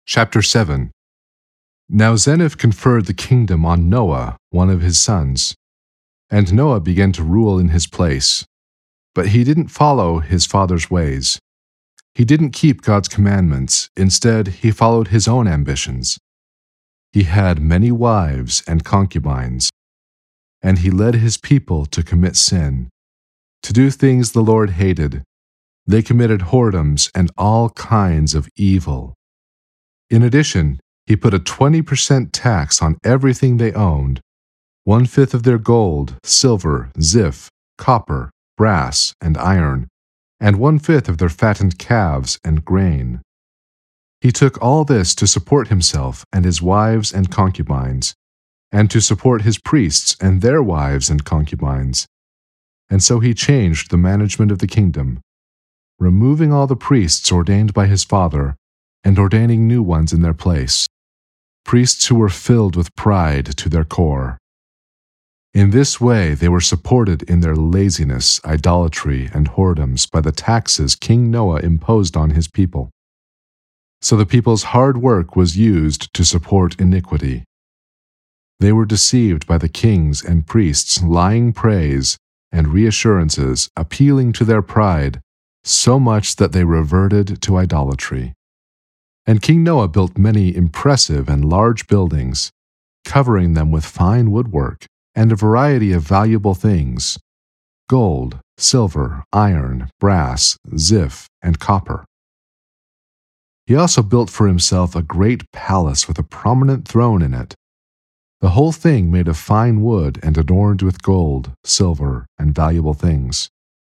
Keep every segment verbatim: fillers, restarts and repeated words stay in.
Chapter seven. Now Zeniff conferred the kingdom on Noah, one of his sons. And Noah began to rule in his place. But he didn't follow his father's ways. He didn't keep God's commandments. Instead, he followed his own ambitions. He had many wives and concubines. And he led his people to commit sin, to do things the Lord hated. They committed whoredoms and all kinds of evil. In addition, he put a twenty percent tax on everything they owned, one-fifth of their gold, silver, ziff, copper, brass, and iron, and one-fifth of their fattened calves and grain. He took all this to support himself and his wives and concubines, and to support his priests and their wives and concubines. And so he changed the management of the kingdom, removing all the priests ordained by his father, and ordaining new ones in their place, priests who were filled with pride to their core. In this way they were supported in their laziness, idolatry, and whoredoms by the taxes King Noah imposed on his people. So the people's hard work was used to support iniquity. They were deceived by the kings and priests' lying praise and reassurances, appealing to their pride, so much that they reverted to idolatry. And King Noah built many impressive and large buildings, covering them with fine woodwork and a variety of valuable things: gold, silver, iron, brass, ziff, and copper. He also built for himself a great palace with a prominent throne in it, the whole thing made of fine wood and adorned with gold, silver, and valuable things.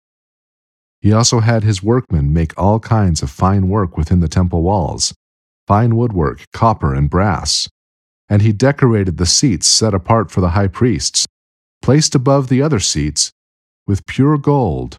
He also had his workmen make all kinds of fine work within the temple walls, fine woodwork, copper, and brass, and he decorated the seats set apart for the high priests, placed above the other seats, with pure gold.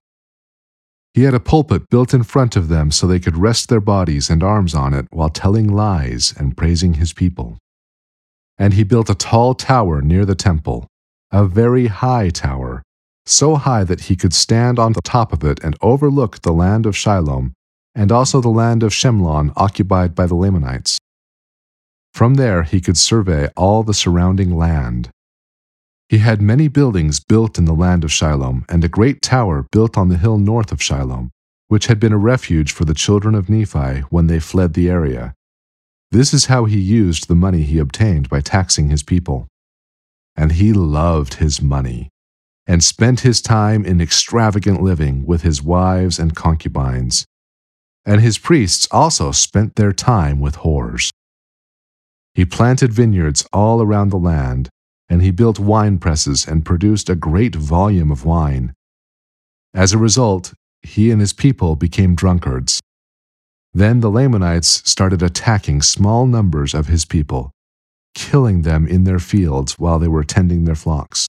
He had a pulpit built in front of them so they could rest their bodies and arms on it while telling lies and praising his people. And he built a tall tower near the temple, a very high tower, so high that he could stand on the top of it and overlook the land of Shiloh, and also the land of Shemlon occupied by the Lamanites. From there he could survey all the surrounding land. He had many buildings built in the land of Shiloh, and a great tower built on the hill north of Shiloh, which had been a refuge for the children of Nephi when they fled the area. This is how he used the money he obtained by taxing his people. And he loved his money, and spent his time in extravagant living with his wives and concubines. And his priests also spent their time with whores. He planted vineyards all around the land, and he built wine presses and produced a great volume of wine. As a result, he and his people became drunkards. Then the Lamanites started attacking small numbers of his people, killing them in their fields while they were tending their flocks.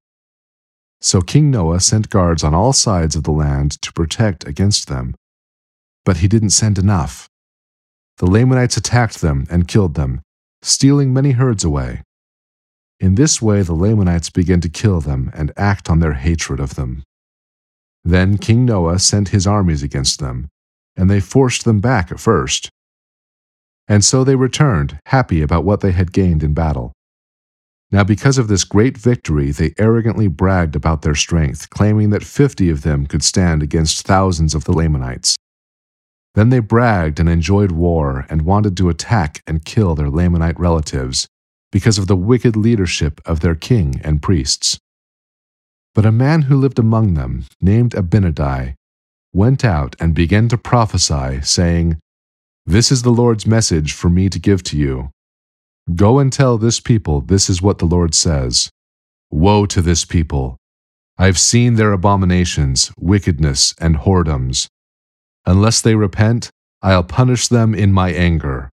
So King Noah sent guards on all sides of the land to protect against them. But he didn't send enough. The Lamanites attacked them and killed them, stealing many herds away. In this way the Lamanites began to kill them and act on their hatred of them. Then King Noah sent his armies against them, and they forced them back at first. And so they returned, happy about what they had gained in battle. Now because of this great victory, they arrogantly bragged about their strength, claiming that fifty of them could stand against thousands of the Lamanites. Then they bragged and enjoyed war and wanted to attack and kill their Lamanite relatives because of the wicked leadership of their king and priests. But a man who lived among them, named Abinadi, went out and began to prophesy, saying, "This is the Lord's message for me to give to you. Go and tell this people this is what the Lord says. Woe to this people! I've seen their abominations, wickedness, and whoredoms. Unless they repent, I'll punish them in my anger.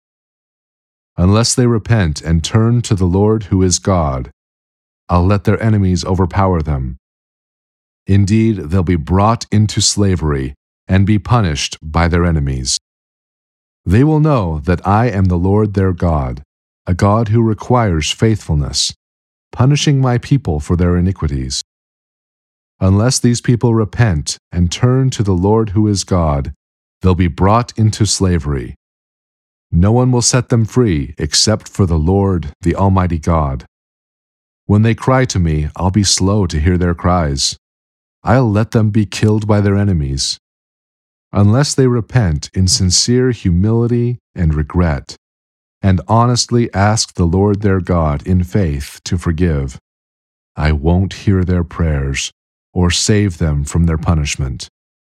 Unless they repent and turn to the Lord who is God, I'll let their enemies overpower them. Indeed, they'll be brought into slavery and be punished by their enemies. They will know that I am the Lord their God, a God who requires faithfulness, punishing my people for their iniquities. Unless these people repent and turn to the Lord who is God, they'll be brought into slavery. No one will set them free except for the Lord, the Almighty God. When they cry to me, I'll be slow to hear their cries. I'll let them be killed by their enemies. Unless they repent in sincere humility and regret, and honestly ask the Lord their God in faith to forgive, I won't hear their prayers or save them from their punishment.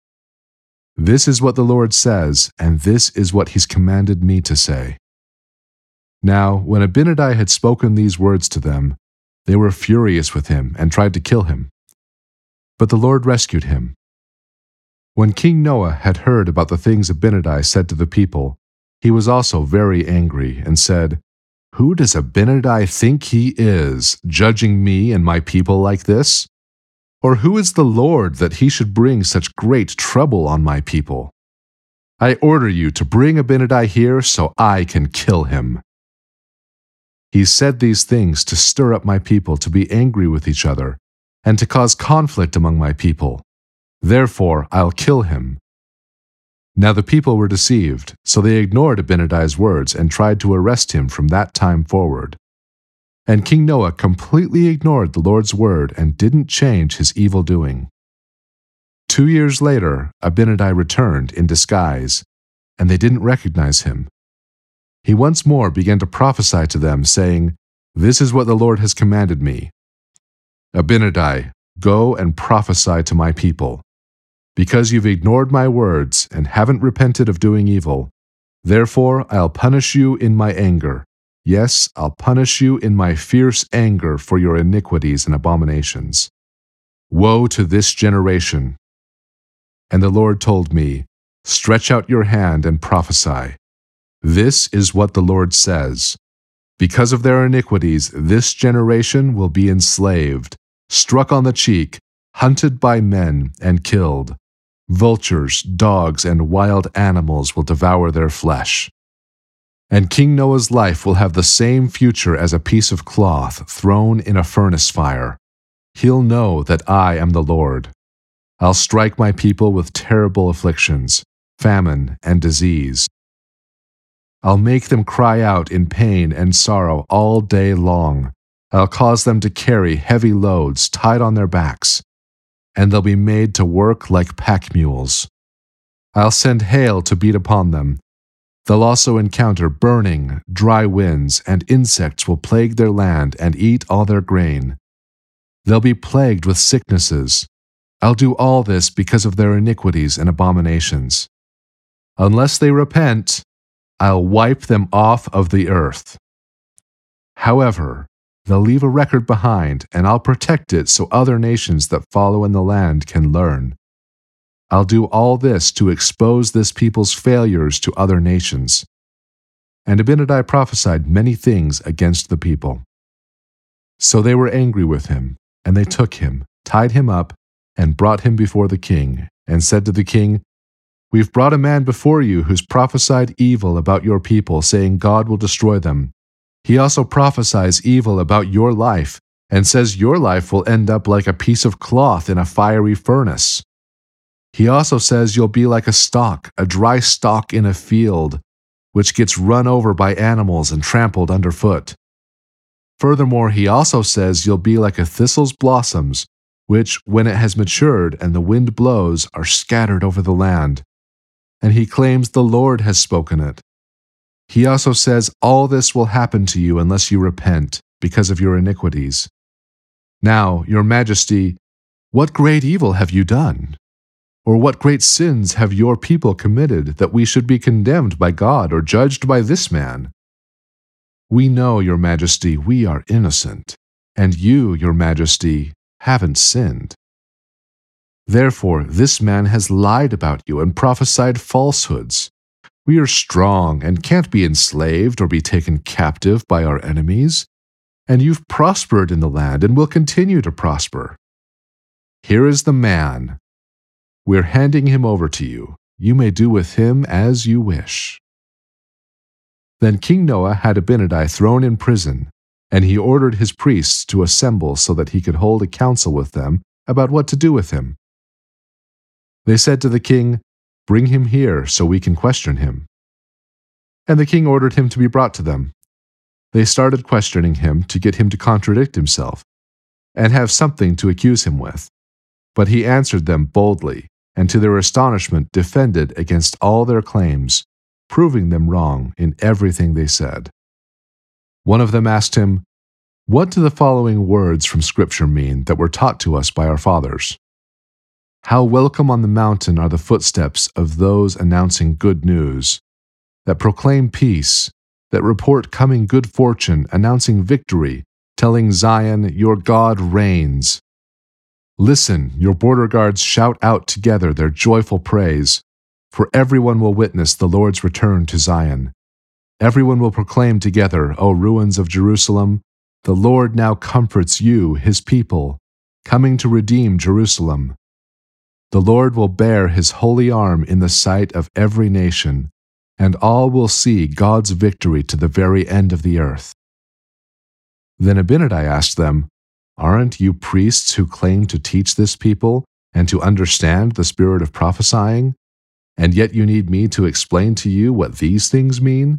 This is what the Lord says, and this is what He's commanded me to say. Now, when Abinadi had spoken these words to them, they were furious with him and tried to kill him. But the Lord rescued him. When King Noah had heard about the things Abinadi said to the people, he was also very angry and said, "Who does Abinadi think he is, judging me and my people like this? Or who is the Lord that he should bring such great trouble on my people? I order you to bring Abinadi here so I can kill him." He said these things to stir up my people to be angry with each other and to cause conflict among my people. Therefore, I'll kill him. Now the people were deceived, so they ignored Abinadi's words and tried to arrest him from that time forward. And King Noah completely ignored the Lord's word and didn't change his evil doing. Two years later, Abinadi returned in disguise, and they didn't recognize him. He once more began to prophesy to them, saying, "This is what the Lord has commanded me. Abinadi, go and prophesy to my people. Because you've ignored my words and haven't repented of doing evil, therefore I'll punish you in my anger. Yes, I'll punish you in my fierce anger for your iniquities and abominations. Woe to this generation!" And the Lord told me, "Stretch out your hand and prophesy. This is what the Lord says. Because of their iniquities, this generation will be enslaved, struck on the cheek, hunted by men, and killed. Vultures, dogs, and wild animals will devour their flesh. And King Noah's life will have the same future as a piece of cloth thrown in a furnace fire. He'll know that I am the Lord. I'll strike my people with terrible afflictions, famine, and disease. I'll make them cry out in pain and sorrow all day long. I'll cause them to carry heavy loads tied on their backs, and they'll be made to work like pack mules. I'll send hail to beat upon them. They'll also encounter burning, dry winds, and insects will plague their land and eat all their grain. They'll be plagued with sicknesses. I'll do all this because of their iniquities and abominations. Unless they repent, I'll wipe them off of the earth. However, they'll leave a record behind, and I'll protect it so other nations that follow in the land can learn. I'll do all this to expose this people's failures to other nations." And Abinadi prophesied many things against the people. So they were angry with him, and they took him, tied him up, and brought him before the king, and said to the king, "We've brought a man before you who's prophesied evil about your people, saying God will destroy them. He also prophesies evil about your life, and says your life will end up like a piece of cloth in a fiery furnace. He also says you'll be like a stalk, a dry stalk in a field, which gets run over by animals and trampled underfoot. Furthermore, he also says you'll be like a thistle's blossoms, which, when it has matured and the wind blows, are scattered over the land. And he claims the Lord has spoken it. He also says all this will happen to you unless you repent because of your iniquities. Now, your majesty, what great evil have you done? Or what great sins have your people committed that we should be condemned by God or judged by this man? We know, your majesty, we are innocent, and you, your majesty, haven't sinned. Therefore, this man has lied about you and prophesied falsehoods. We are strong and can't be enslaved or be taken captive by our enemies, and you've prospered in the land and will continue to prosper. Here is the man. We're handing him over to you. You may do with him as you wish." Then King Noah had Abinadi thrown in prison, and he ordered his priests to assemble so that he could hold a council with them about what to do with him. They said to the king, "Bring him here so we can question him." and the king ordered him to be brought to them. They started questioning him to get him to contradict himself and have something to accuse him with. But he answered them boldly, and to their astonishment defended against all their claims, proving them wrong in everything they said. One of them asked him, "What do the following words from Scripture mean that were taught to us by our fathers? How welcome on the mountain are the footsteps of those announcing good news, that proclaim peace, that report coming good fortune, announcing victory, telling Zion, your God reigns. Listen, your border guards shout out together their joyful praise, for everyone will witness the Lord's return to Zion. Everyone will proclaim together, O ruins of Jerusalem, the Lord now comforts you, his people, coming to redeem Jerusalem. The Lord will bear his holy arm in the sight of every nation, and all will see God's victory to the very end of the earth." Then Abinadi asked them, "Aren't you priests who claim to teach this people and to understand the spirit of prophesying, and yet you need me to explain to you what these things mean?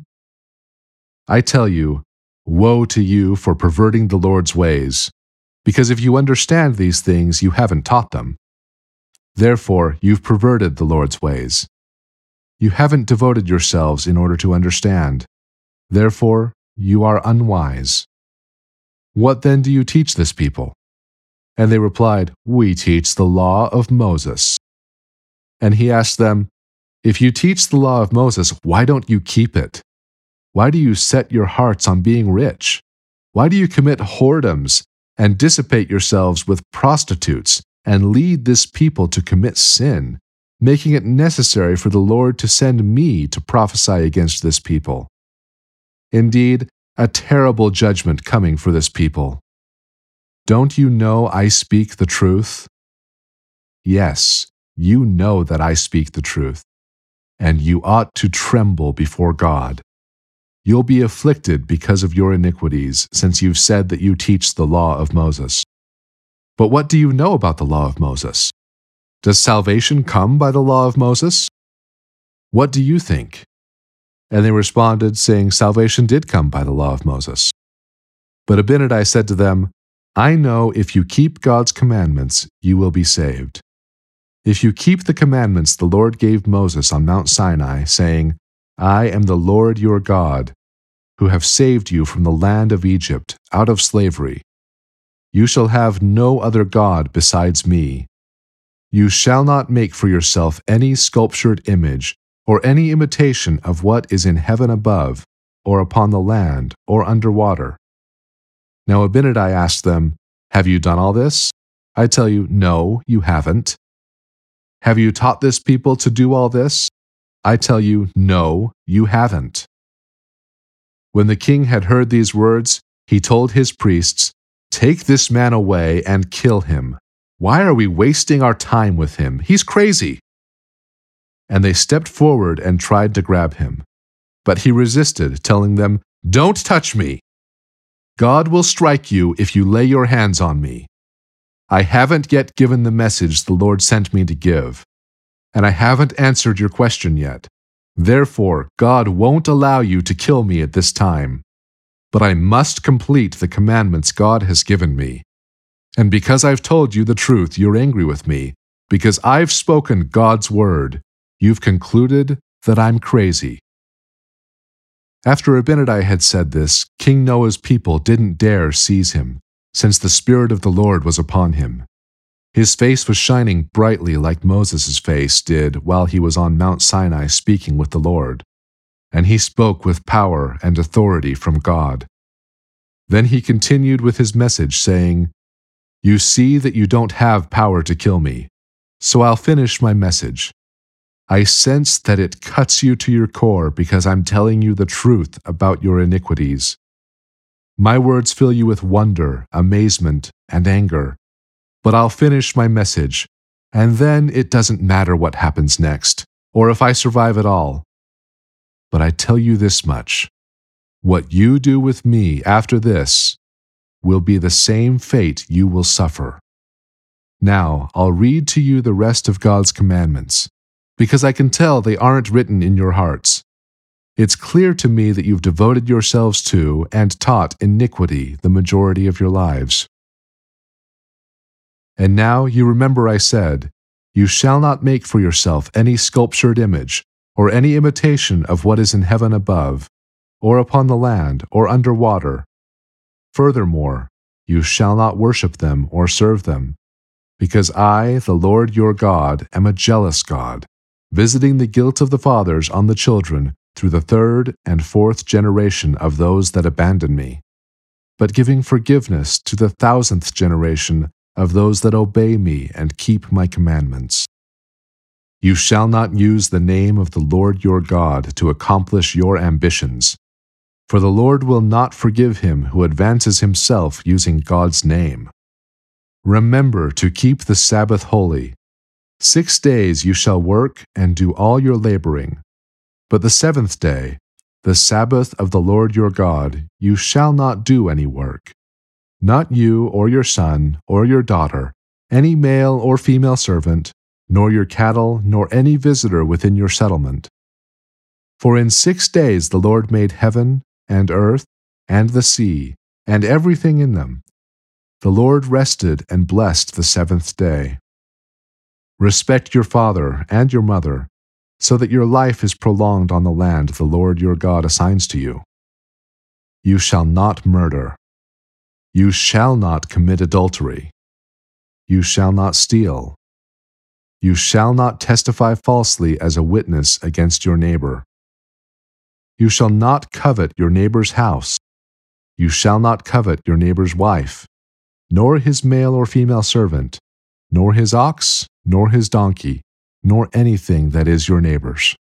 I tell you, woe to you for perverting the Lord's ways, because if you understand these things, you haven't taught them. Therefore, you've perverted the Lord's ways. You haven't devoted yourselves in order to understand. Therefore, you are unwise. What then do you teach this people?" And they replied, "We teach the law of Moses." And he asked them, "If you teach the law of Moses, why don't you keep it? Why do you set your hearts on being rich? Why do you commit whoredoms and dissipate yourselves with prostitutes and lead this people to commit sin, making it necessary for the Lord to send me to prophesy against this people? Indeed, a terrible judgment coming for this people. Don't you know I speak the truth? Yes, you know that I speak the truth, and you ought to tremble before God. You'll be afflicted because of your iniquities, since you've said that you teach the law of Moses. But what do you know about the law of Moses? Does salvation come by the law of Moses? What do you think?" And they responded, saying salvation did come by the law of Moses. But Abinadi said to them, "I know if you keep God's commandments, you will be saved. If you keep the commandments the Lord gave Moses on Mount Sinai, saying, 'I am the Lord your God, who have saved you from the land of Egypt, out of slavery. You shall have no other God besides me. You shall not make for yourself any sculptured image, or any imitation of what is in heaven above, or upon the land, or under water.'" Now Abinadi asked them, "Have you done all this?" I tell you, no, you haven't. "Have you taught this people to do all this?" I tell you, no, you haven't. When the king had heard these words, he told his priests, "Take this man away and kill him. Why are we wasting our time with him? He's crazy." And they stepped forward and tried to grab him. But he resisted, telling them, "Don't touch me. God will strike you if you lay your hands on me. I haven't yet given the message the Lord sent me to give, and I haven't answered your question yet. Therefore, God won't allow you to kill me at this time. But I must complete the commandments God has given me. And because I've told you the truth, you're angry with me. Because I've spoken God's word, you've concluded that I'm crazy." After Abinadi had said this, King Noah's people didn't dare seize him, since the Spirit of the Lord was upon him. His face was shining brightly like Moses' face did while he was on Mount Sinai speaking with the Lord, and he spoke with power and authority from God. Then he continued with his message, saying, "You see that you don't have power to kill me, so I'll finish my message. I sense that it cuts you to your core because I'm telling you the truth about your iniquities. My words fill you with wonder, amazement, and anger. But I'll finish my message, and then it doesn't matter what happens next, or if I survive at all. But I tell you this much. What you do with me after this will be the same fate you will suffer. Now I'll read to you the rest of God's commandments, because I can tell they aren't written in your hearts. It's clear to me that you've devoted yourselves to and taught iniquity the majority of your lives. And now you remember I said, You shall not make for yourself any sculptured image, or any imitation of what is in heaven above, or upon the land, or under water. Furthermore, you shall not worship them or serve them, because I, the Lord your God, am a jealous God, visiting the guilt of the fathers on the children through the third and fourth generation of those that abandon me, but giving forgiveness to the thousandth generation of those that obey me and keep my commandments. You shall not use the name of the Lord your God to accomplish your ambitions, for the Lord will not forgive him who advances himself using God's name. Remember to keep the Sabbath holy. Six days you shall work and do all your laboring, but the seventh day, the Sabbath of the Lord your God, you shall not do any work. Not you or your son or your daughter, any male or female servant, nor your cattle, nor any visitor within your settlement. For in six days the Lord made heaven, and earth, and the sea, and everything in them. The Lord rested and blessed the seventh day. Respect your father and your mother, so that your life is prolonged on the land the Lord your God assigns to you. You shall not murder. You shall not commit adultery. You shall not steal. You shall not testify falsely as a witness against your neighbor. You shall not covet your neighbor's house. You shall not covet your neighbor's wife, nor his male or female servant, nor his ox, nor his donkey, nor anything that is your neighbor's.